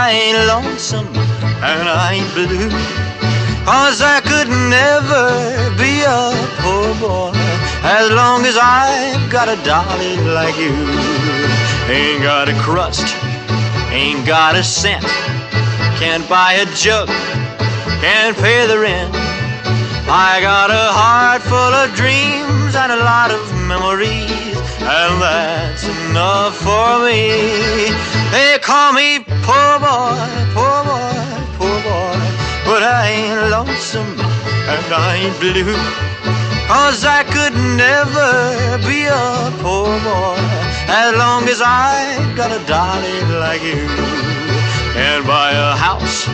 I ain't lonesome and I ain't blue, 'cause I could never be a poor boy as long as I've got a darling like you. Ain't got a crust, ain't got a cent, can't buy a jug, can't pay the rent. I got a heart full of dreams and a lot of memories, and that's enough for me. They call me poor boy, poor boy, poor boy, but I ain't lonesome and I ain't blue, 'cause I could never be a poor boy as long as I got a darling like you. Can't buy a house,